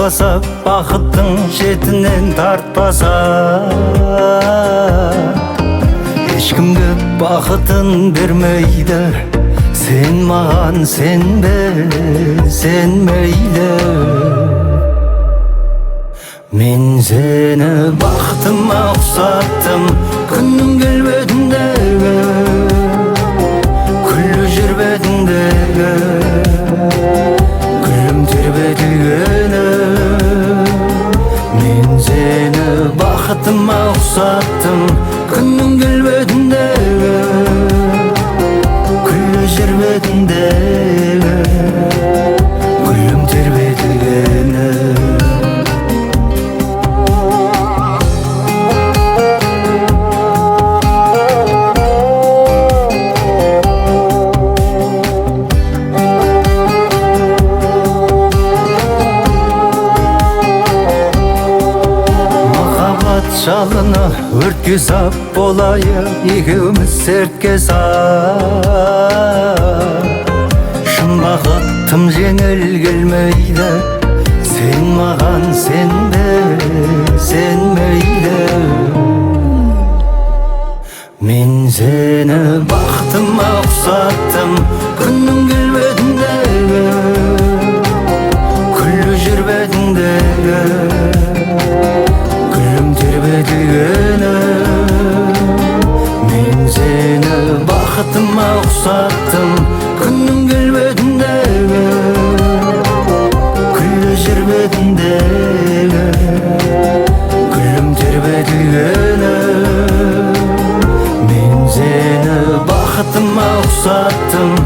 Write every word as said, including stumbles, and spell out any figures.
тартпаса, бақыттың жетінен тартпаса, ешкімге бақытын бермейді. Сен маған сенбе, сен мейлі. Мен сені бақытыма ұқсаттым, күннің келбетіндегі, күллі жер бетіндегі, гүлім тербетілгені. Мен сені бақытыма ұқсаттым, күннің келбетіндегі, күллі жер бетіндегі, гүлім тербетілгені. Жалыны өртке сап болайық, екеуміз сертке сап. Шын бақыт тым жеңіл келмейді. Сен маған сенбе, сен мейлі. Мен сені бақытыма ұқсаттым, күннің келбетіндегі, күллі жер бетіндегі, тербетілгені. Мен сені бақытыма ұқсаттым, күннің келбетіндегі, күллі жер бетіндегі, гүлім тербетілгені. Мен сені бақытыма ұқсаттым,